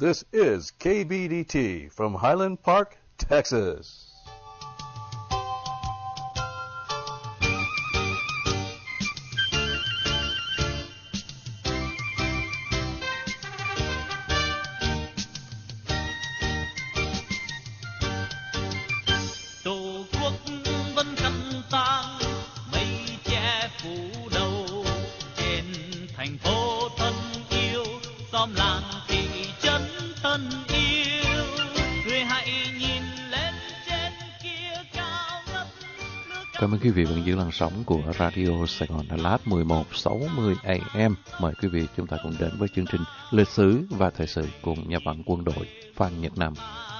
This is KBDT from Highland Park, Texas. Cảm ơn quý vị vẫn giữ làn sóng của Radio Sài Gòn Đà Lạt 1160 AM. Mời quý vị chúng ta cùng đến với chương trình Lịch sử và Thời sự cùng nhà văn quân đội Phan Nhật Nam.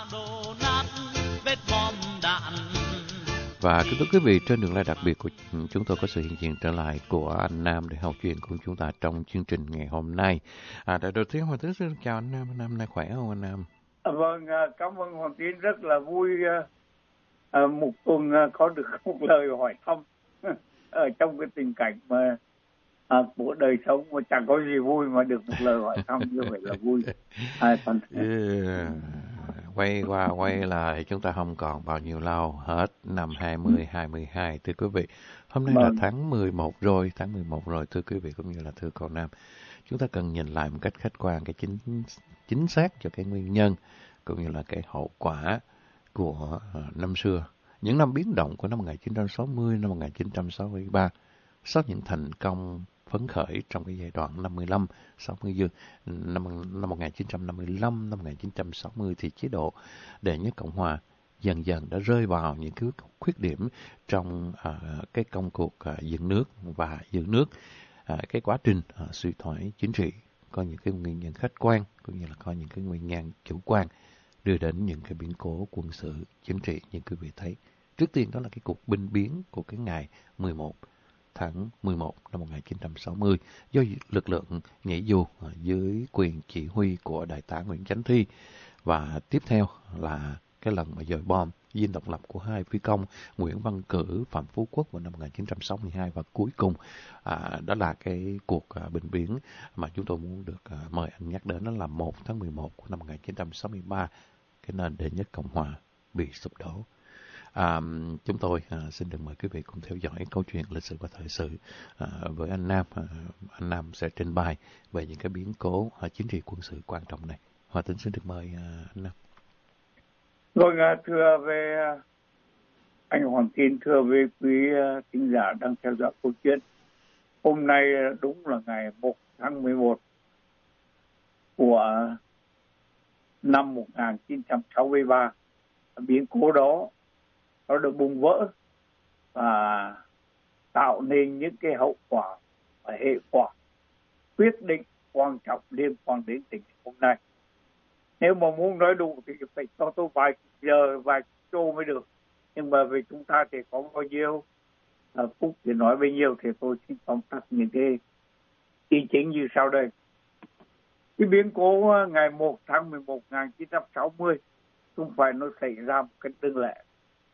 Và kính thưa quý vị, trên đường lai đặc biệt của chúng tôi có sự hiện diện trở lại của anh Nam để học chuyện cùng chúng ta trong chương trình ngày hôm nay. Đầu tiên Hoàng Tiến xin chào anh Nam. Anh Nam nay khỏe không anh Nam? Vâng, cảm ơn Hoàng Tiến, rất là vui một tuần có được một lời hỏi thăm ở trong cái tình cảnh mà của đời sống mà chẳng có gì vui mà được một lời hỏi thăm như vậy là vui. Quay qua quay lại chúng ta không còn bao nhiêu lâu hết năm 2022 thưa quý vị. Hôm nay là tháng 11 rồi, thưa quý vị cũng như là thưa cậu Nam. Chúng ta cần nhìn lại một cách khách quan cái chính xác cho cái nguyên nhân cũng như là cái hậu quả của năm xưa, những năm biến động của năm 1960, năm 1963, sau những thành công phấn khởi trong cái giai đoạn 55, 60 năm 1955, năm 1960 thì chế độ đệ nhất Cộng hòa dần dần đã rơi vào những cái khuyết điểm trong cái công cuộc dựng nước và giữ nước, cái quá trình suy thoái chính trị, có những cái nguyên nhân khách quan cũng như là có những cái nguyên nhân chủ quan đưa đến những cái biến cố quân sự chính trị như quý vị thấy. Trước tiên đó là cái cuộc binh biến của cái ngày 11 tháng 11 năm 1960 do lực lượng nhảy dù dưới quyền chỉ huy của Đại tá Nguyễn Chánh Thi. Và tiếp theo là cái lần mà dời bom dinh độc lập của hai phi công Nguyễn Văn Cử, Phạm Phú Quốc vào năm 1962. Và cuối cùng đó là cái cuộc binh biến mà chúng tôi muốn được mời anh nhắc đến, đó là 1 tháng 11 của năm 1963, cái nền đệ nhất Cộng hòa bị sụp đổ. Chúng tôi xin được mời quý vị cùng theo dõi câu chuyện lịch sử và thời sự với anh Nam. Anh Nam sẽ trình bày về những cái biến cố chính trị quân sự quan trọng này. Hòa Tính xin được mời anh Nam. Vâng, thưa về anh Hoàng Tín, thưa với quý thính giả đang theo dõi câu chuyện. Hôm nay đúng là ngày 1 tháng 11 của năm 1963. Biến cố đó nó được bùng vỡ và tạo nên những cái hậu quả và hệ quả quyết định quan trọng liên quan đến tình hình hôm nay. Nếu mà muốn nói đủ thì phải cho tôi vài giờ, vài chỗ mới được. Nhưng mà vì chúng ta thì có bao nhiêu phút để nói bấy nhiêu thì tôi xin tóm tắt những cái ý chính như sau đây. Cái biến cố ngày 1 tháng 11 1960 không phải nó xảy ra một cách đơn lẻ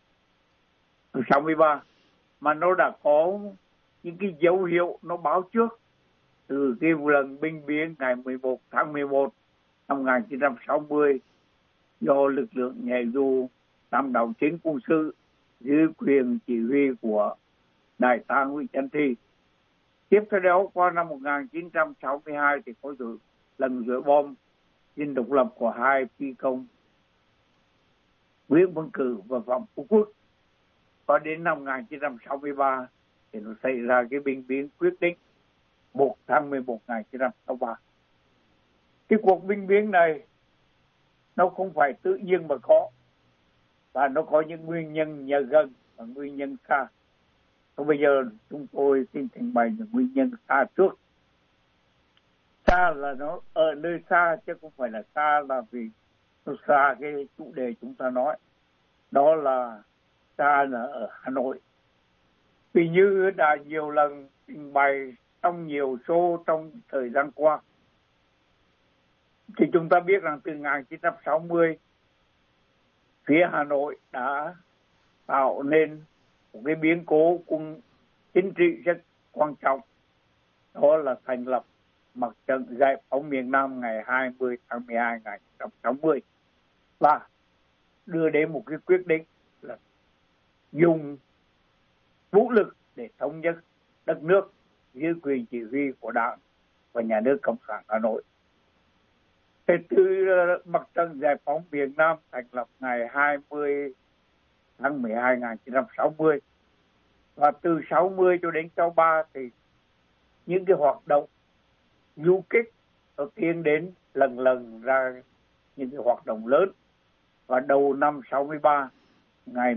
63, mà nó đã có những cái dấu hiệu nó báo trước từ cái lần binh biến ngày 11 tháng 11 năm 1960 do lực lượng nhảy dù tam đảo chính quân sự dưới quyền chỉ huy của Đại tá Nguyễn Chánh Thi. Tiếp theo đó qua năm 1962 thì có lần dỡ bom dinh độc lập của hai phi công Nguyễn Văn Cử và Phạm Phú Quốc. Và đến năm 1963 thì nó xảy ra cái binh biến quyết định 1 tháng 11 1963. Cái cuộc binh biến này nó không phải tự nhiên mà có, và nó có những nguyên nhân nhà gần và nguyên nhân xa. Và bây giờ chúng tôi xin trình bày những nguyên nhân xa trước. Xa là nó ở nơi xa chứ không phải là xa là vì nó xa cái chủ đề chúng ta nói. Đó là xa là ở Hà Nội. Vì như đã nhiều lần trình bày trong nhiều show trong thời gian qua, thì chúng ta biết rằng từ 1960 phía Hà Nội đã tạo nên một cái biến cố chính trị rất quan trọng, đó là thành lập mặt trận giải phóng miền Nam ngày 20 tháng 12 năm 1960 và đưa đến một cái quyết định là dùng vũ lực để thống nhất đất nước dưới quyền chỉ huy của Đảng và Nhà nước Cộng sản Hà Nội. Thế từ mặt trận giải phóng miền Nam thành lập ngày 20 tháng 12 năm 1960 và từ 60 cho đến 63 thì những cái hoạt động du kích nó tiến đến lần lần ra những cái hoạt động lớn, và đầu năm 63 ngày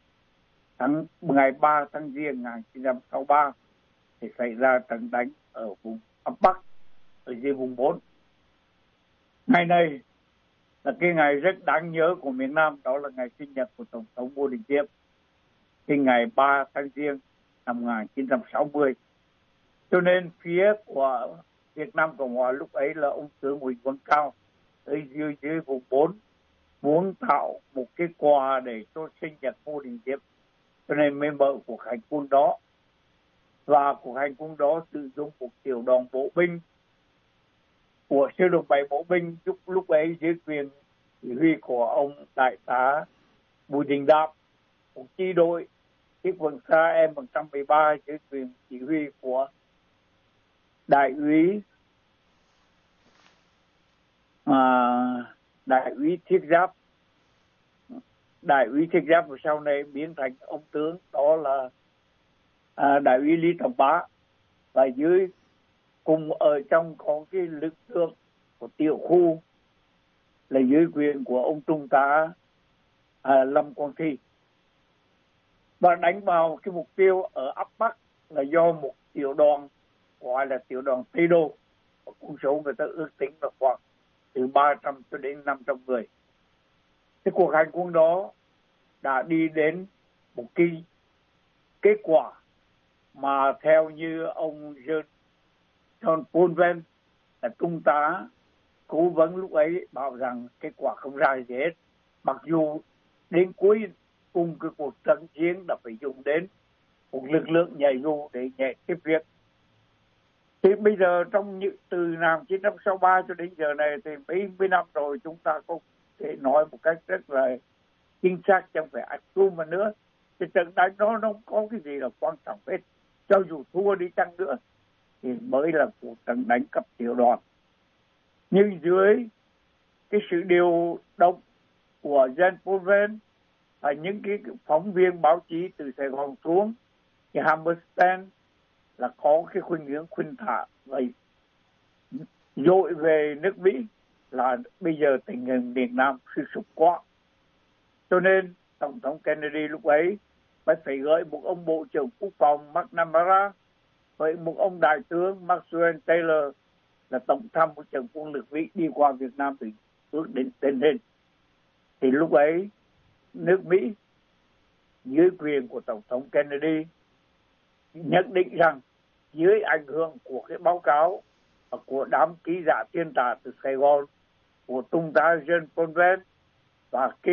3 tháng Giêng 1963 thì xảy ra trận đánh ở vùng ấp Bắc ở dưới vùng 4. Ngày này là cái ngày rất đáng nhớ của miền Nam, đó là ngày sinh nhật của Tổng thống Ngô Đình Diệm, cái ngày 3 tháng Giêng năm 1960. Cho nên phía của Việt Nam Cộng Hòa lúc ấy là ông tướng Huỳnh Quang Cao ở dưới vùng 4 muốn tạo một cái quà để cho sinh nhật Ngô Đình Diệm, cho nên mới mở cuộc hành quân đó. Và cuộc hành quân đó sử dụng một tiểu đoàn bộ binh của sư đoàn 7 bộ binh lúc ấy dưới quyền chỉ huy của ông đại tá Bùi Đình Đạp, một chi đội chiếc quân xa M113 dưới quyền chỉ huy của đại úy Thiết Giáp. Đại úy Thiết Giáp và sau này biến thành ông tướng, đó là đại úy Lý Trọng Bá. Và dưới cùng ở trong có cái lực lượng của tiểu khu là dưới quyền của ông trung tá Lâm Quang Thi, và đánh vào cái mục tiêu ở ấp Bắc là do một tiểu đoàn gọi là tiểu đoàn Tây Đô, con số người ta ước tính là khoảng từ 300 cho đến 500 người. Cái cuộc hành quân đó đã đi đến một cái kết quả mà theo như ông John Paul Venn là trung tá cố vấn lúc ấy bảo rằng kết quả không ra gì hết, mặc dù đến cuối cùng cái cuộc trận chiến đã phải dùng đến một lực lượng nhảy dù để nhảy tiếp việc. Thì bây giờ từ năm 1963 cho đến giờ này thì mấy năm rồi, chúng ta có thể nói một cách rất là chính xác, chẳng phải assume mà nữa. Cái trận đánh đó nó không có cái gì là quan trọng hết. Cho dù thua đi chăng nữa thì mới là cuộc trận đánh cấp tiểu đoàn. Nhưng dưới cái sự điều động của Jean Paul Venn và những cái phóng viên báo chí từ Sài Gòn xuống, thì Hammerstein là có cái khuynh hướng khuyên thả vậy dội về nước Mỹ là bây giờ tình hình miền Nam suy sụp quá. Cho nên Tổng thống Kennedy lúc ấy mới phải gửi một ông Bộ trưởng Quốc phòng McNamara, với một ông Đại tướng Maxwell Taylor là Tổng tham mưu trưởng quân lực Mỹ đi qua Việt Nam để ước đến tình hình. Thì lúc ấy nước Mỹ dưới quyền của Tổng thống Kennedy nhận định rằng dưới ảnh hưởng của cái báo cáo của đám ký giả tiên tả từ Sài Gòn của trung tá Jean Paul Venn và cái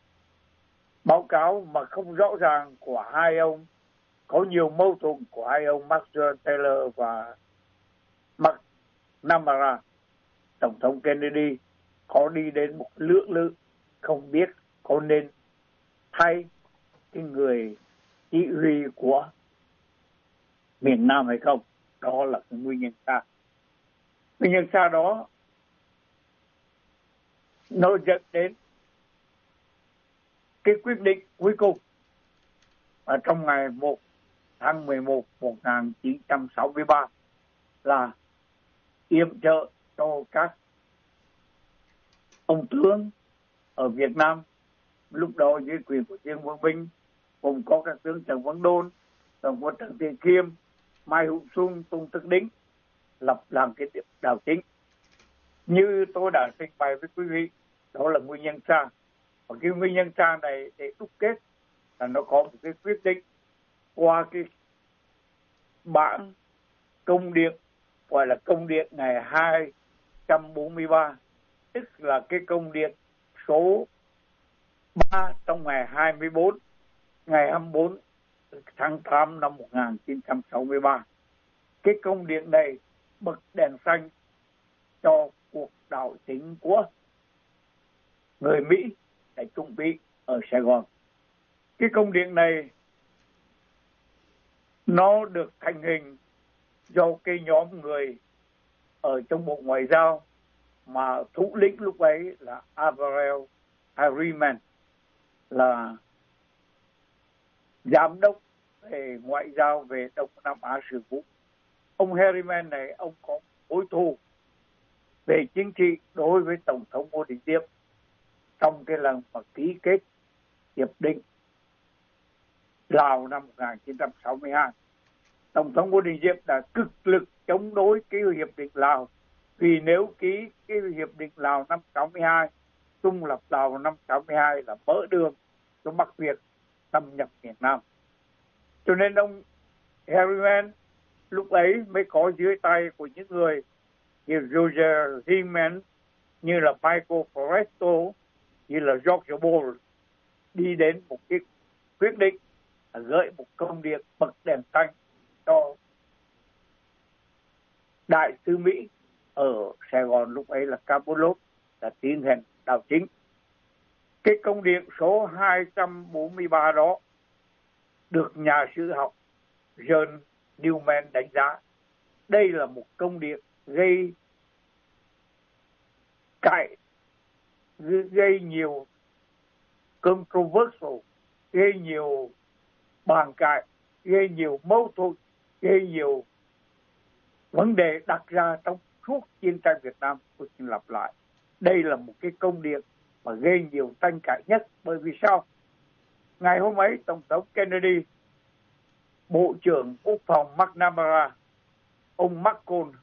báo cáo mà không rõ ràng của hai ông, có nhiều mâu thuẫn của hai ông Maxwell Taylor và McNamara, Tổng thống Kennedy có đi đến một lưỡng lự không biết có nên thay cái người chỉ huy của miền Nam hay không. Đó là cái nguyên nhân xa. Nguyên nhân xa đó nó dẫn đến cái quyết định cuối cùng ở trong ngày 1 tháng 11 1963 là yểm trợ cho các ông tướng ở Việt Nam lúc đó dưới quyền của Trương Quang Vinh, gồm có các tướng Trần Văn Đôn, gồm có Trần Thị Khiêm, Mai Hữu Xuân, Tung Tức Đính làm cái đảo chính. Như tôi đã trình bày với quý vị, đó là nguyên nhân xa. Và cái nguyên nhân xa này để đúc kết là nó có một cái quyết định qua cái bản công điện gọi là công điện ngày 243, tức là cái công điện số 3 trong ngày 24 tháng 8 năm 1963. Cái công điện này bật đèn xanh cho cuộc đảo chính của người Mỹ để chuẩn bị ở Sài Gòn. Cái công điện này nó được thành hình do cái nhóm người ở trong Bộ Ngoại giao mà thủ lĩnh lúc ấy là Averell Harriman, là giám đốc về ngoại giao về Đông Nam Á sự vụ. Ông Harriman này, ông có mối thù về chính trị đối với Tổng thống Ngô Đình Diệm trong cái lần mà ký kết hiệp định Lào năm 1962. Tổng thống Ngô Đình Diệm đã cực lực chống đối cái hiệp định Lào, vì nếu ký cái hiệp định Lào năm 62, trung lập Lào năm 62 là mở đường cho Bắc Việt xâm nhập miền Nam. Cho nên ông Harriman lúc ấy mới có dưới tay của những người như Roger Zeman, như là Michael Forrestal, như là George Bull đi đến một cái quyết định là gửi một công điện bật đèn xanh cho đại sứ Mỹ ở Sài Gòn lúc ấy là Capolov đã tiến hành đảo chính. Cái công điện số 243 đó được nhà sử học John Newman đánh giá đây là một công điện gây nhiều controversial, gây nhiều bàn cãi, gây nhiều mâu thuẫn, gây nhiều vấn đề đặt ra trong suốt chiến tranh Việt Nam. Tôi xin lặp lại, đây là một cái công điện mà gây nhiều tranh cãi nhất. Bởi vì sao? Ngày hôm ấy, Tổng thống Kennedy, Bộ trưởng Quốc phòng McNamara, ông McCone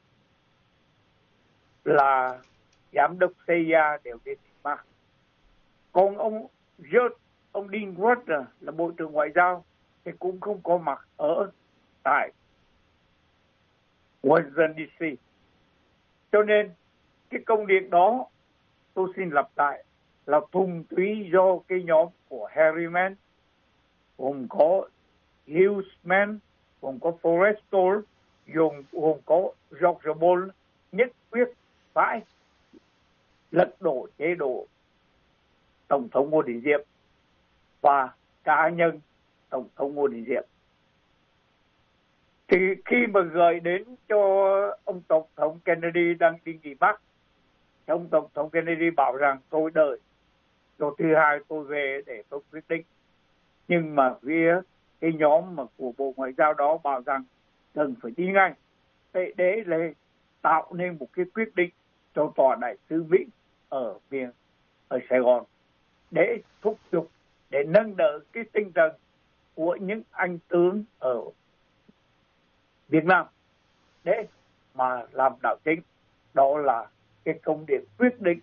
là giám đốc CIA đều đến Bắc. Còn ông Dean Rutter là Bộ trưởng Ngoại giao thì cũng không có mặt ở tại Washington DC. Cho nên cái công điện đó, tôi xin lặp lại, là thuần túy do cái nhóm của Harriman, gồm có Hughesman, gồm có Forrestal, gồm có George Bull nhất quyết phải lật đổ chế độ Tổng thống Ngô Đình Diệm và cá nhân Tổng thống Ngô Đình Diệm. Thì khi mà gửi đến cho ông Tổng thống Kennedy đang đi nghỉ Bắc, ông Tổng thống Kennedy bảo rằng tôi đợi cho thứ hai tôi về để tôi quyết định. Nhưng mà phía cái nhóm mà của Bộ Ngoại giao đó bảo rằng cần phải đi ngay để tạo nên một cái quyết định cho tòa đại sứ Mỹ ở Sài Gòn, để thúc giục, để nâng đỡ cái tinh thần của những anh tướng ở Việt Nam để mà làm đảo chính. Đó là cái công điện quyết định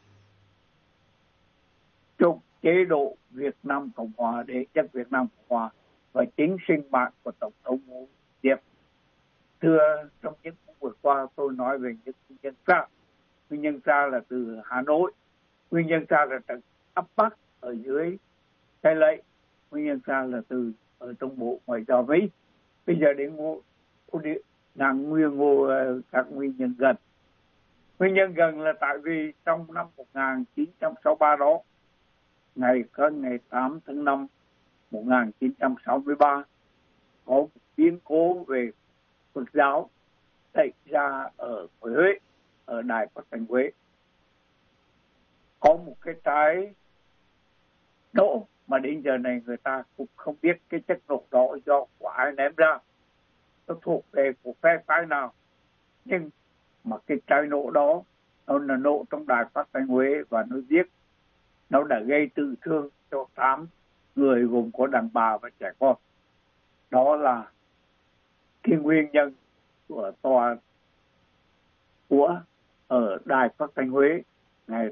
chụp chế độ Việt Nam Cộng Hòa để chất Việt Nam Cộng Hòa và chính sinh mạng của Tổng thống Ngô Diệm. Thưa, trong những phút vừa qua tôi nói về những nguyên nhân xa. Nguyên nhân xa là từ Hà Nội, nguyên nhân xa là từ ấp Bắc ở dưới Cai Lậy, nguyên nhân xa là từ ở trong Bộ Ngoại giao Mỹ. Bây giờ đến các nguyên nhân gần. Nguyên nhân gần là tại vì trong năm 1963 đó, ngày 8 tháng 5 1963, có một biến cố về Phật giáo xảy ra ở Huế, ở Đài Phát thanh Huế. Có một cái trái nổ mà đến giờ này người ta cũng không biết cái chất nổ đó do của ai ném ra, nó thuộc về của phe phái nào. Nhưng mà cái trái nổ đó nó là nổ trong Đài Phát thanh Huế và nó đã gây tử thương cho 8 người gồm có đàn bà và trẻ con. Đó là cái nguyên nhân của tòa của ở Đài Phát thanh Huế ngày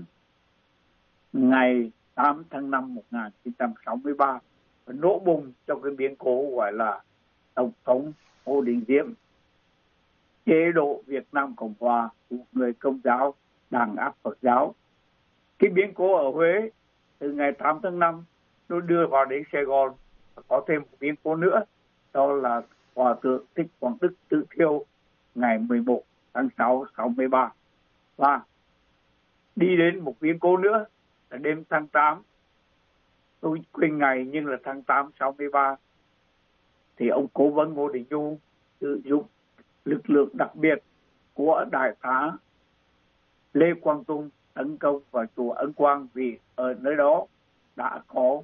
8 tháng 5 1963 và nổ bùng trong cái biến cố gọi là Tổng thống Ngô Đình Diệm chế độ Việt Nam Cộng Hòa của người Công giáo đàn áp Phật giáo. Cái biến cố ở Huế từ ngày 8 tháng 5 nó đưa vào đến Sài Gòn, có thêm một biến cố nữa, đó là Hòa thượng Thích Quảng Đức tự thiêu ngày 11 tháng 6 63. Và đi đến một biến cố nữa là đêm tháng 8, tôi quên ngày nhưng là tháng 8 63, thì ông cố vấn Ngô Đình Nhu sử dụng lực lượng đặc biệt của đại tá Lê Quang Tung tấn công vào chùa Ấn Quang, vì ở nơi đó đã có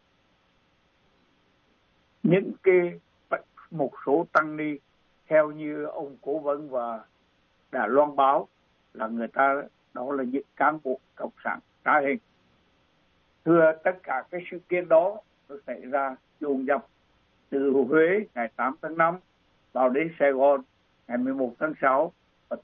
những một số tăng ni theo như ông cố vấn và đã loan báo là người ta đó là những cán bộ cộng sản trá hình. Thưa, tất cả cái sự kiện đó nó xảy ra dồn dập từ Huế ngày 8 tháng 5 vào đến Sài Gòn ngày 11 tháng 6 và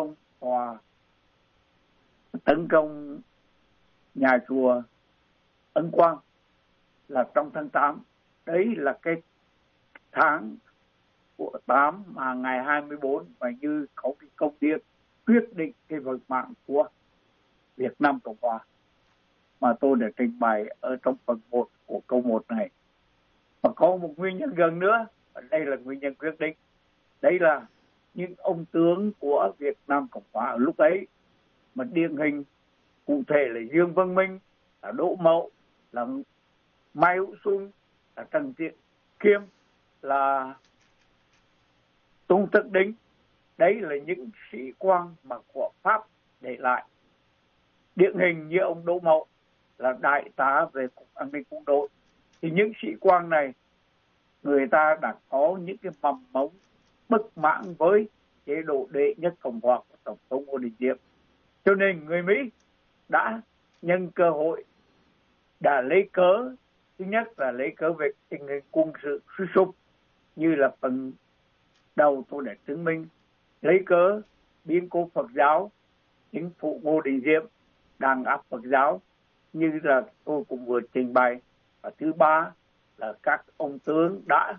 tấn công nhà chùa Ấn Quang là trong tháng 8. Đấy là cái tháng của 8 mà ngày 24 và như có cái công điện quyết định cái vận mạng của Việt Nam Cộng Hòa mà tôi đã trình bày ở trong phần 1 của câu 1 này. Và có một nguyên nhân gần nữa, và đây là nguyên nhân quyết định. Đấy là những ông tướng của Việt Nam Cộng Hòa ở lúc ấy, mà điển hình cụ thể là Dương Văn Minh, là Đỗ Mậu, là Mai Hữu Xuân, là Trần Tiện Kiêm, là Tung Tất Đính. Đấy là những sĩ quan mà của Pháp để lại. Điển hình như ông Đỗ Mậu là đại tá về Cục An ninh Quân đội. Thì những sĩ quan này, người ta đã có những cái mầm mống bất mãn với chế độ đệ nhất Cộng hòa của Tổng thống Ngô Đình Diệm. Cho nên người Mỹ đã nhân cơ hội, đã lấy cớ, thứ nhất là lấy cớ về tình hình quân sự suy sụp, như là phần đầu tôi đã chứng minh, lấy cớ biến cố Phật giáo, chính phủ Ngô Đình Diệm đàn áp Phật giáo, như là tôi cũng vừa trình bày. Và thứ ba là các ông tướng đã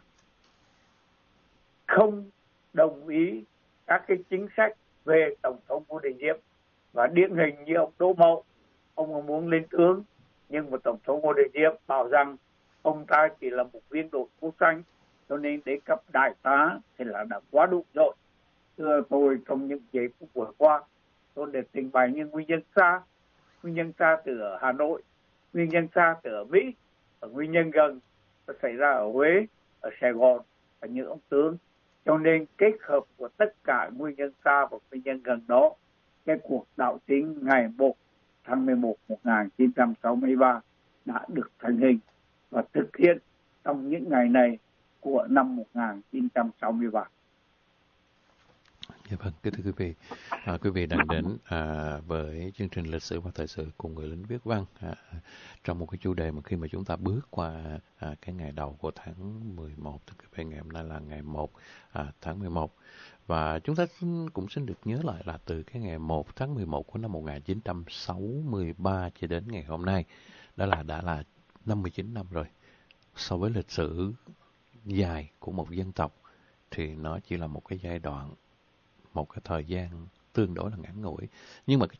không đồng ý các cái chính sách về Tổng thống Ngô Đình Diệm. Và điển hình như ông Đỗ Mậu, ông muốn lên tướng, nhưng mà Tổng thống Ngô Đình Diệm bảo rằng ông ta chỉ là một viên đội phố xanh, cho nên để cấp đại tá thì là đã quá đủ rồi. Thưa tôi, trong những giây phút vừa qua, tôi để trình bày những nguyên nhân xa từ ở Hà Nội, nguyên nhân xa từ ở Mỹ, và nguyên nhân gần nó xảy ra ở Huế, ở Sài Gòn, và những ông tướng. Cho nên kết hợp của tất cả nguyên nhân xa và nguyên nhân gần đó, cái cuộc đảo chính ngày 1 tháng 11 1963 đã được thành hình và thực hiện trong những ngày này của năm 1963. Dạ vâng, kính thưa quý vị, quý vị đang đến với chương trình lịch sử và thời sự cùng người lính viết văn trong một cái chủ đề mà khi mà chúng ta bước qua cái ngày đầu của tháng 11, thưa quý vị, ngày hôm nay là ngày 1 tháng 11. Và chúng ta cũng xin được nhớ lại là từ cái ngày 1 tháng 11 của năm 1963 cho đến ngày hôm nay, đó là đã là 59 năm rồi. So với lịch sử dài của một dân tộc thì nó chỉ là một cái giai đoạn, một cái thời gian tương đối là ngắn ngủi. Nhưng mà cái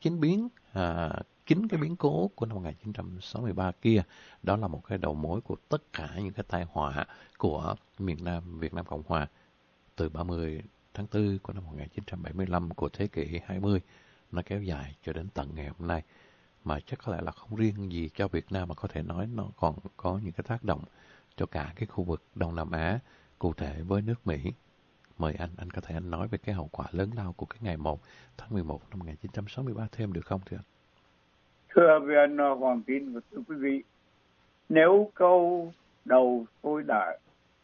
chính cái biến cố của năm 1963 kia, đó là một cái đầu mối của tất cả những cái tai họa của miền Nam Việt Nam Cộng Hòa từ 30 tháng 4 của năm 1975 của thế kỷ 20, nó kéo dài cho đến tận ngày hôm nay. Mà chắc có lẽ là không riêng gì cho Việt Nam, mà có thể nói nó còn có những cái tác động cho cả cái khu vực Đông Nam Á, cụ thể với nước Mỹ. Mời anh có thể nói về cái hậu quả lớn lao của cái ngày 1 tháng 11 năm 1963 thêm được không thưa anh? Thưa viên Hoàng Tín và thưa quý vị, nếu câu đầu tôi đã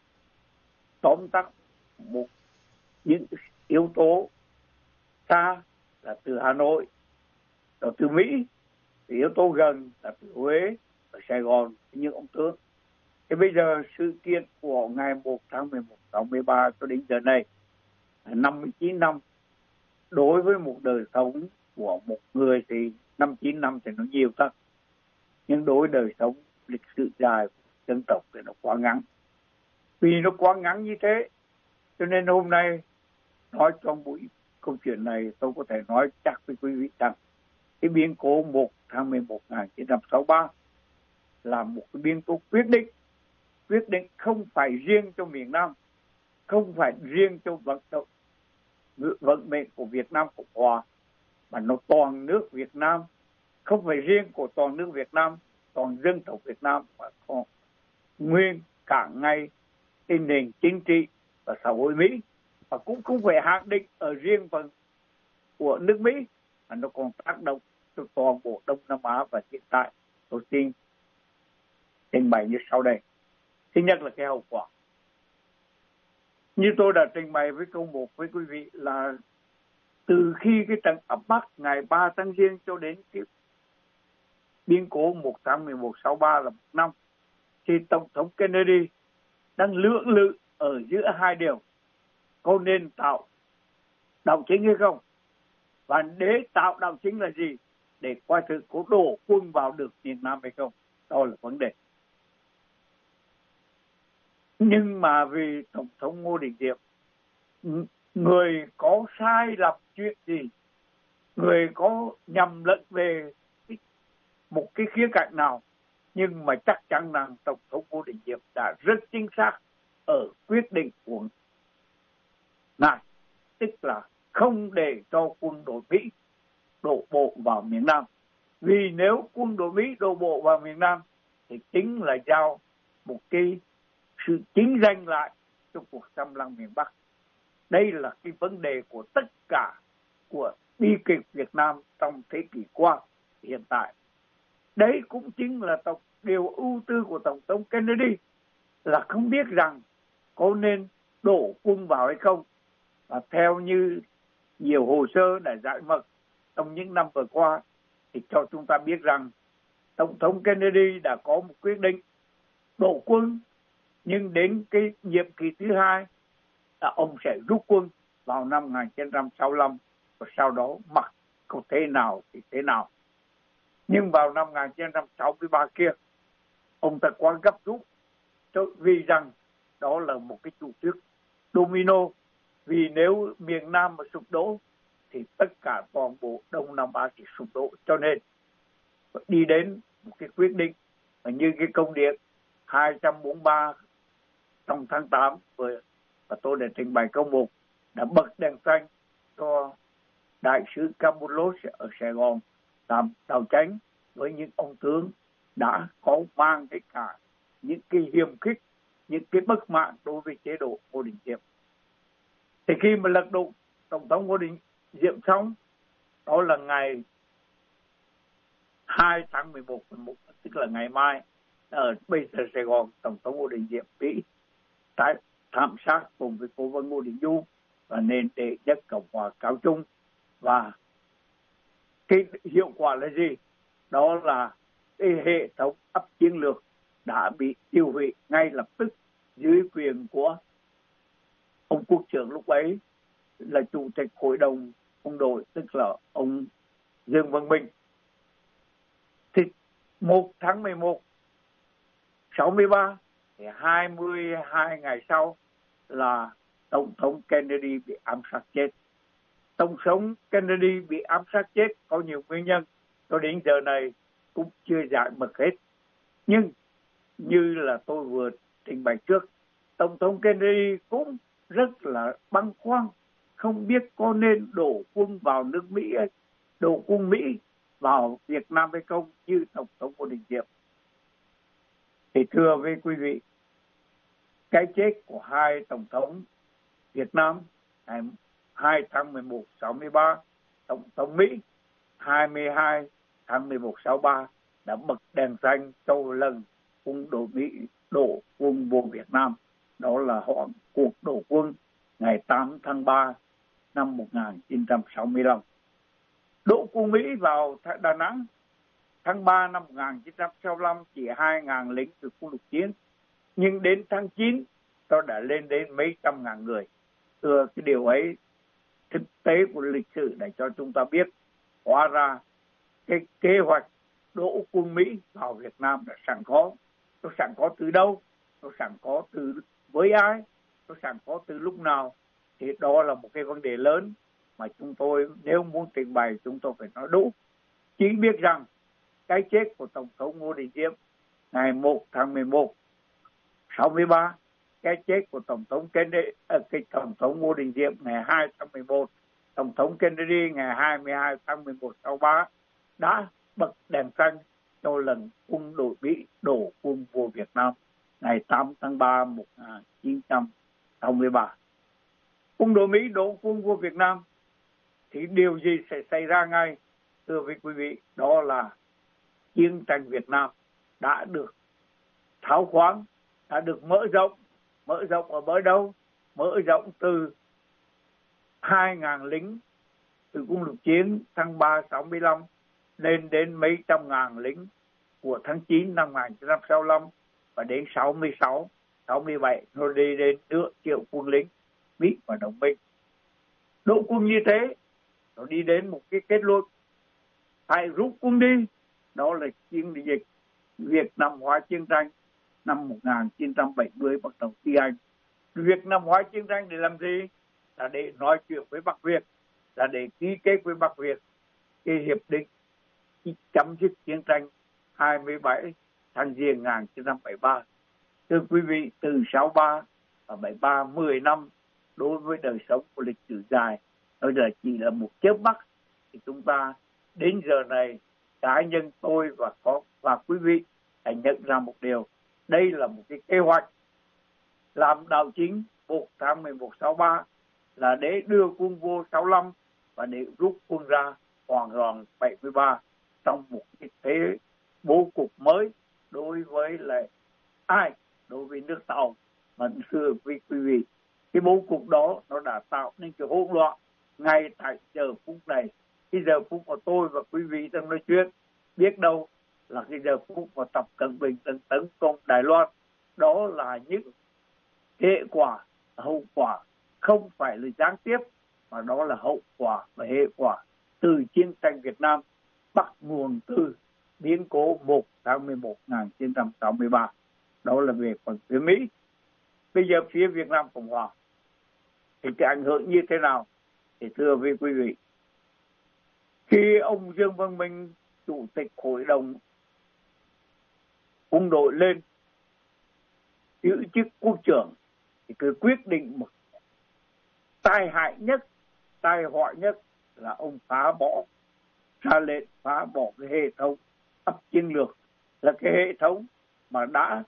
tóm tắt một những yếu tố xa là từ Hà Nội, rồi từ Mỹ, thì yếu tố gần là từ Huế, ở Sài Gòn, những ông tướng. Thì bây giờ sự kiện của ngày 1 tháng 11 năm 63 cho đến giờ này, 59 năm, đối với một đời sống của một người thì 59 năm thì nó nhiều thật. Nhưng đối với đời sống lịch sử dài của dân tộc thì nó quá ngắn. Vì nó quá ngắn như thế, cho nên hôm nay nói trong buổi câu chuyện này, tôi có thể nói chắc với quý vị rằng cái biến cố 1 tháng 11 1963 là một cái biến cố quyết định không phải riêng cho miền Nam, không phải riêng cho vận động vận mệnh của Việt Nam Cộng Hòa, mà nó toàn nước Việt Nam, không phải riêng của toàn nước Việt Nam, toàn dân tộc Việt Nam, mà còn nguyên cả ngay tình hình chính trị và xã hội Mỹ, và cũng không phải hạn định ở riêng phần của nước Mỹ, mà nó còn tác động cho toàn bộ Đông Nam Á. Và hiện tại tôi xin trình bày như sau đây. Thứ nhất là cái hậu quả. Như tôi đã trình bày với câu 1 với quý vị là từ khi cái trận ập Bắc ngày 3 tháng Giêng cho đến cái biến cố 1 tháng 11 63 là một năm, thì Tổng thống Kennedy đang lưỡng lự ở giữa hai điều: có nên tạo đảo chính hay không, và để tạo đảo chính là gì, để coi thử có đổ quân vào được miền Nam hay không. Đó là vấn đề. Nhưng mà vì Tổng thống Ngô Đình Diệm, người có sai lầm chuyện gì, người có nhầm lẫn về một cái khía cạnh nào, nhưng mà chắc chắn rằng Tổng thống Ngô Đình Diệm đã rất chính xác ở quyết định của ngài, tức là không để cho quân đội Mỹ đổ bộ vào miền Nam. Vì nếu quân đội Mỹ đổ bộ vào miền Nam thì chính là giao một cái sự chính danh lại cho cuộc xâm lăng miền Bắc. Đây là cái vấn đề của tất cả của bi kịch Việt Nam trong thế kỷ qua hiện tại. Đấy cũng chính là điều ưu tư của Tổng thống Kennedy, là không biết rằng có nên đổ quân vào hay không. Và theo như nhiều hồ sơ đã giải mật trong những năm vừa qua thì cho chúng ta biết rằng Tổng thống Kennedy đã có một quyết định đổ quân, nhưng đến cái nhiệm kỳ thứ hai là ông sẽ rút quân vào năm 1965, và sau đó mặc có thế nào thì thế nào. Nhưng vào năm 1963 kia, ông ta quá gấp rút, vì rằng đó là một cái chủ thuyết domino. Vì nếu miền Nam mà sụp đổ thì tất cả toàn bộ Đông Nam Á chỉ sụp đổ. Cho nên đi đến một cái quyết định như cái công điện 243 trong tháng 8 và tôi đã trình bày câu 1 đã bật đèn xanh cho đại sứ Campulos ở Sài Gòn làm tàu tránh với những ông tướng đã có mang tất cả những cái hiềm khích, những cái bất mãn đối với chế độ Ngô Đình Diệm. Thì khi mà lật đổ Tổng thống Ngô Đình Diệm xong, đó là ngày 2 tháng 11, tức là ngày mai, ở bây giờ Sài Gòn, Tổng thống Ngô Đình Diệm bị thảm sát cùng với cố vấn Ngô Đình Du và nền đệ nhất Cộng hòa Cao Trung. Và cái hiệu quả là gì? Đó là cái hệ thống ấp chiến lược đã bị tiêu hủy ngay lập tức dưới quyền của ông quốc trưởng lúc ấy là chủ tịch hội đồng quân đội, tức là ông Dương Văn Minh. Thì 1 tháng 11 63 thì 22 ngày sau là Tổng thống Kennedy bị ám sát chết. Tổng thống Kennedy bị ám sát chết có nhiều nguyên nhân, cho đến giờ này cũng chưa giải mật hết. Nhưng như là tôi vừa trình bày trước, Tổng thống Kennedy cũng rất là băn khoăn, không biết có nên đổ quân vào nước Mỹ, đổ quân Mỹ vào Việt Nam hay không như Tổng thống Ngô Đình Diệm. Thì thưa với quý vị, cái chết của hai Tổng thống Việt Nam ngày 2 tháng 11 63, Tổng thống Mỹ 22 tháng 11 63 đã bật đèn xanh cho lần quân đội Mỹ đổ quân vô Việt Nam. Đó là cuộc đổ quân ngày 8 tháng 3 năm 1965. Đổ quân Mỹ vào Đà Nẵng tháng 3 năm 1965 chỉ 2.000 lính từ quân lục chiến, nhưng đến tháng 9 nó đã lên đến mấy trăm ngàn người. Cái điều ấy thực tế của lịch sử để cho chúng ta biết, hóa ra cái kế hoạch đổ quân Mỹ vào Việt Nam đã sẵn có. Nó sẵn có từ đâu? Nó sẵn có từ với ai? Nó sẵn có từ lúc nào? Thì đó là một cái vấn đề lớn mà chúng tôi nếu muốn trình bày chúng tôi phải nói đủ. Chỉ biết rằng cái chết của Tổng thống Ngô Đình Diệm ngày 1 tháng 11 63 cái chết của Tổng thống Tổng thống Ngô Đình Diệm ngày 2 tháng 11, Tổng thống Kennedy ngày 22 tháng 11 sau ba đã bật đèn xanh cho lần quân đội Mỹ đổ quân vô Việt Nam ngày 8 tháng 3 1963. Quân đội Mỹ đổ quân vô Việt Nam thì điều gì sẽ xảy ra ngay? Thưa quý vị, đó là chiến tranh Việt Nam đã được tháo khoáng, đã được mở rộng. Mở rộng ở bởi đâu? Mở rộng từ 2.000 lính từ quân lục chiến tháng 3 65 lên đến mấy trăm ngàn lính của tháng 9 năm 1965 và đến 66, 67 rồi đi đến nửa triệu quân lính Mỹ và đồng minh. Độ quân như thế nó đi đến một cái kết luận phải rút quân đi, đó là chiến dịch Việt Nam hóa chiến tranh năm 1970 bắt đầu thi hành. Việt Nam hóa chiến tranh để làm gì? Là để nói chuyện với Bắc Việt, là để ký kết với Bắc Việt cái hiệp định chấm dứt chiến tranh 27 tháng Giêng 1973. Thưa quý vị, từ 63 và 73 10 năm đối với đời sống của lịch sử dài, bây giờ chỉ là một chớp mắt, thì chúng ta đến giờ này cá nhân tôi và quý vị hãy nhận ra một điều, đây là một cái kế hoạch làm đạo chính 1 tháng 11 63 là để đưa quân vô 65 và để rút quân ra hoàn toàn 73 trong một cái thế bố cục mới đối với lại ai? Đối với nước Tàu. Mà thưa quý vị, cái bố cục đó nó đã tạo nên cái hỗn loạn ngay tại giờ phút này. Cái giờ phút của tôi và quý vị đang nói chuyện, biết đâu là cái giờ phút của Tập Cận Bình tấn công Đài Loan. Đó là những hệ quả, hậu quả không phải là gián tiếp, mà đó là hậu quả và hệ quả từ chiến tranh Việt Nam bắt nguồn từ biến cố 1 tháng 11 1963. Đó là về phần phía Mỹ. Bây giờ phía Việt Nam Cộng Hòa thì cái ảnh hưởng như thế nào? Thì thưa với quý vị, khi ông Dương Văn Minh, Chủ tịch Hội đồng quân đội lên giữ chức quốc trưởng, thì cứ quyết định một tai hại nhất, tai họa nhất là ông ra lệnh phá bỏ cái hệ thống ấp chiến lược, là cái hệ thống mà đã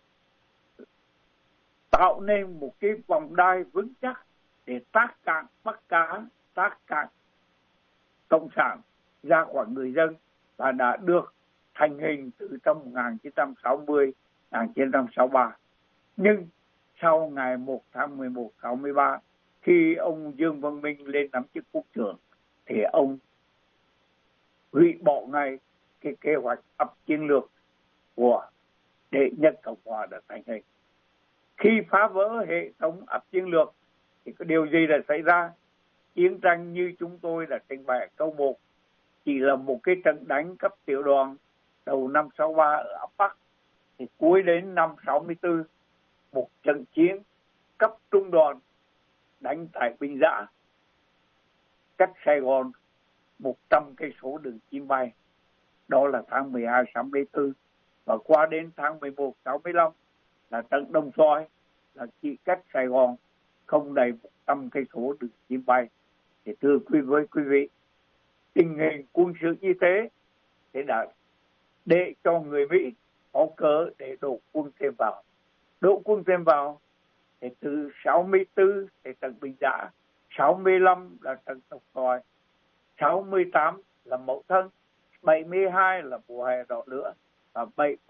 tạo nên một cái vòng đai vững chắc để tác cạn bắt cá, tác cạn cộng sản ra khỏi người dân, và đã được thành hình từ năm 1960, 1963. Nhưng sau ngày 1 tháng 11 63, khi ông Dương Văn Minh lên nắm chức quốc trưởng, thì ông hủy bỏ ngay cái kế hoạch ấp chiến lược của đệ nhất Cộng hòa đã thành hình. Khi phá vỡ hệ thống ấp chiến lược thì có điều gì đã xảy ra? Chiến tranh như chúng tôi đã trình bày câu 1 chỉ là một cái trận đánh cấp tiểu đoàn đầu năm 63 ở ấp Bắc, thì cuối đến năm 64 một trận chiến cấp trung đoàn đánh tại Bình Giã, cách Sài Gòn 100 cây số đường chim bay. Đó là tháng 12 64. Và qua đến tháng 11 65 là trận Đồng Xoài, là chỉ cách Sài Gòn không đầy 100 cây số đường chim bay. Thì thưa quý vị, tình hình quân sự như thế thì đã để cho người Mỹ có cớ để đổ quân thêm vào. Đổ quân thêm vào thì từ 64 thì trận Bình Giã, 65 là trận Đồng Xoài, 68 là Mậu Thân, 72 là mùa hè đỏ lửa, và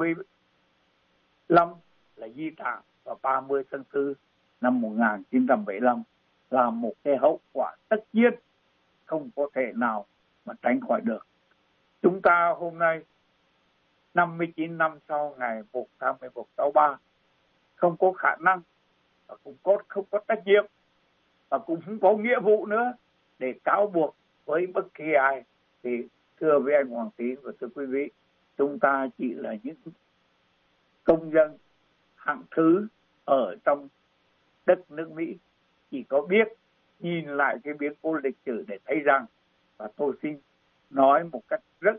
75 là Di Tản, và 30 tháng 4 năm 1975 là một cái hậu quả tất nhiên không có thể nào mà tránh khỏi được. Chúng ta hôm nay 59 năm sau ngày 1 tháng 11 63 không có khả năng và cũng không có trách nhiệm và cũng không có nghĩa vụ nữa để cáo buộc với bất kỳ ai. Thì thưa với anh Hoàng Tín và thưa quý vị, chúng ta chỉ là những công dân hạng thứ ở trong đất nước Mỹ, chỉ có biết nhìn lại cái biến cố lịch sử để thấy rằng, và tôi xin nói một cách rất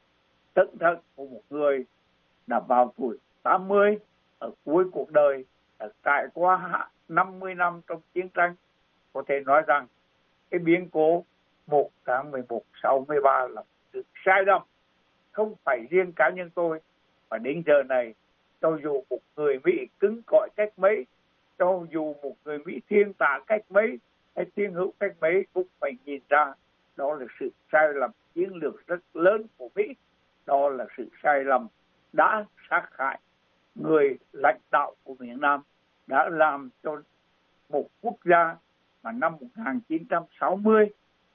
cẩn thận của một người đã vào tuổi 80 ở cuối cuộc đời, trải qua 50 năm trong chiến tranh, có thể nói rằng cái biến cố 1 tháng 11 63 là sự sai lầm, không phải riêng cá nhân tôi, mà đến giờ này, cho dù một người Mỹ cứng cỏi cách mấy, cho dù một người Mỹ thiên tả cách mấy, hay thiên hữu cách mấy, cũng phải nhìn ra đó là sự sai lầm chiến lược rất lớn của Mỹ. Đó là sự sai lầm đã sát hại người lãnh đạo của miền Nam, đã làm cho một quốc gia mà năm 1960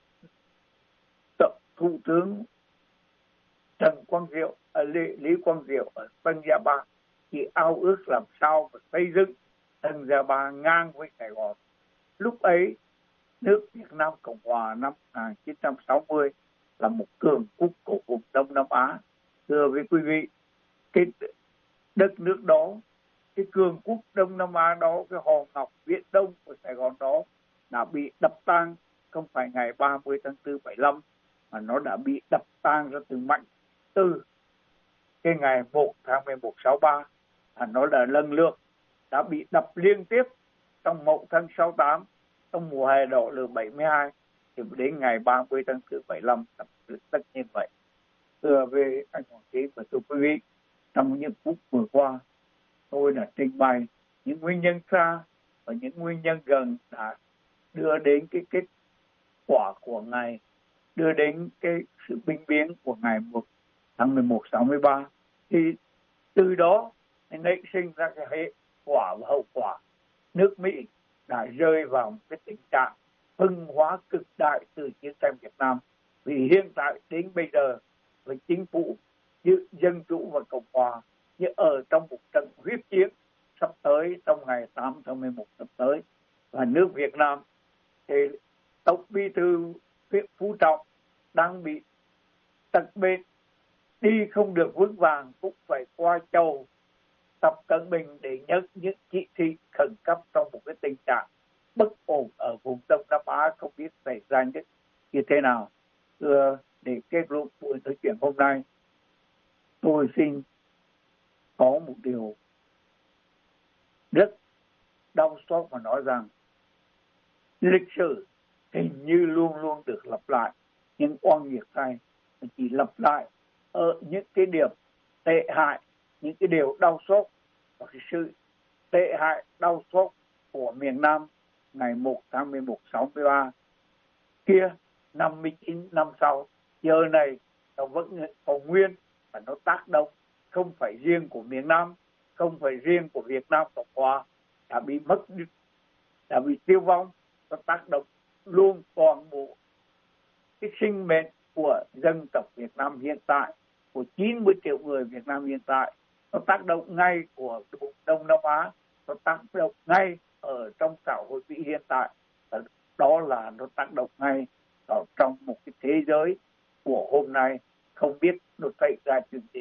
Thủ tướng Lý Quang Diệu ở Tân Gia Ba chỉ ao ước làm sao mà xây dựng Tân Gia Ba ngang với Sài Gòn. Lúc ấy, nước Việt Nam Cộng Hòa năm 1960 là một cường quốc của vùng Đông Nam Á. Thưa với quý vị, cái đất nước đó, cái cường quốc Đông Nam Á đó, cái hòn ngọc Viễn Đông của Sài Gòn đó đã bị đập tan, không phải ngày 30 tháng 4 75, mà nó đã bị đập tan ra từ mạnh từ cái ngày 1 tháng 11 63. Nó đã lần lượt đã bị đập liên tiếp trong 1 tháng 68, trong mùa hè đỏ lửa 72, thì đến ngày 30 tháng 4 75 tất nhiên vậy. Thưa về anh Hoàng Trí và thưa quý vị, trong những phút vừa qua, tôi đã trình bày những nguyên nhân xa và những nguyên nhân gần đã đưa đến cái kết quả của ngày, đưa đến cái sự binh biến của ngày 1 tháng 11 63. Thì từ đó nảy sinh ra cái hệ quả và hậu quả. Nước Mỹ đã rơi vào một cái tình trạng phân hóa cực đại từ chiến tranh Việt Nam. Vì hiện tại đến bây giờ, với chính phủ Dân Chủ và Cộng Hòa như ở trong một trận huyết chiến sắp tới trong ngày 8 tháng 11 sắp tới. Và nước Việt Nam thì Tổng Bí thư Nguyễn Phú Trọng đang bị tật bệnh, đi không được vững vàng, cũng phải qua chầu Tập Cận Bình để nhận những chỉ thị khẩn cấp trong một cái tình trạng bất ổn ở vùng Đông Nam Á không biết xảy ra như thế nào. Để kết luận buổi nói chuyện hôm nay, tôi xin có một điều rất đau xót mà nói rằng lịch sử hình như luôn luôn được lặp lại, nhưng oan nghiệt thay chỉ lặp lại ở những cái điểm tệ hại, những cái điều đau xót và cái sự tệ hại đau xót của miền Nam ngày 1 tháng 11 63 kia 59 năm sau. Giờ này nó vẫn còn nguyên và nó tác động không phải riêng của miền Nam, không phải riêng của Việt Nam Cộng Hòa đã bị mất, đã bị tiêu vong, nó tác động luôn toàn bộ cái sinh mệnh của dân tộc Việt Nam hiện tại, của 90 triệu người Việt Nam hiện tại. Nó tác động ngay của Đông Nam Á, nó tác động ngay ở trong xã hội Mỹ hiện tại. Và đó là nó tác động ngay ở trong một cái thế giới của hôm nay không biết nó xảy ra chuyện gì.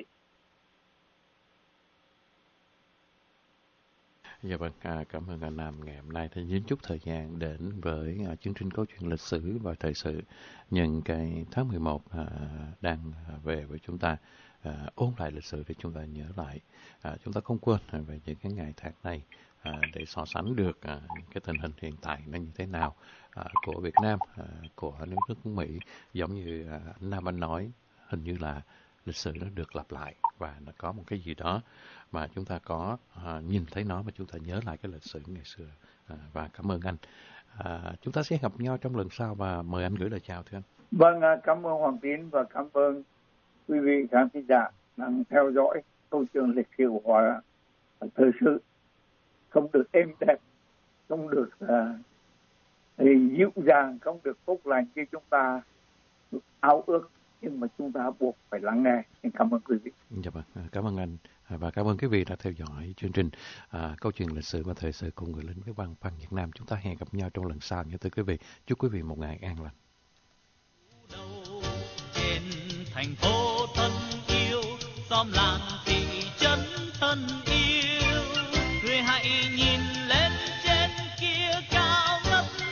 Dạ vâng, cảm ơn anh Nam ngày hôm nay thì nhấn chút thời gian đến với chương trình câu chuyện lịch sử và thời sự nhân cái tháng 11 đang về với chúng ta, ôn lại lịch sử để chúng ta nhớ lại, chúng ta không quên về những cái ngày tháng này để so sánh được những cái tình hình hiện tại nó như thế nào của Việt Nam, của nước Mỹ. Giống như anh Nam anh nói, hình như là lịch sử nó được lặp lại và nó có một cái gì đó mà chúng ta có nhìn thấy nó mà chúng ta nhớ lại cái lịch sử ngày xưa. Và cảm ơn anh. Chúng ta sẽ gặp nhau trong lần sau và mời anh gửi lời chào thưa anh. Vâng, cảm ơn Hoàng Tín và cảm ơn quý vị khán giả đang theo dõi câu chuyện lịch sử và thời sự. Không được êm đẹp, không được dịu dàng, không được tốt lành như chúng ta ao ước, nhưng mà chúng ta buộc phải lắng nghe. Xin cảm ơn quý vị. Dạ vâng, cảm ơn anh và cảm ơn quý vị đã theo dõi chương trình câu chuyện lịch sử và thời sự cùng người lính với băng Việt Nam. Chúng ta hẹn gặp nhau trong lần sau nha thưa quý vị. Chúc quý vị một ngày an lành. Trên thành phố thân yêu xóm làng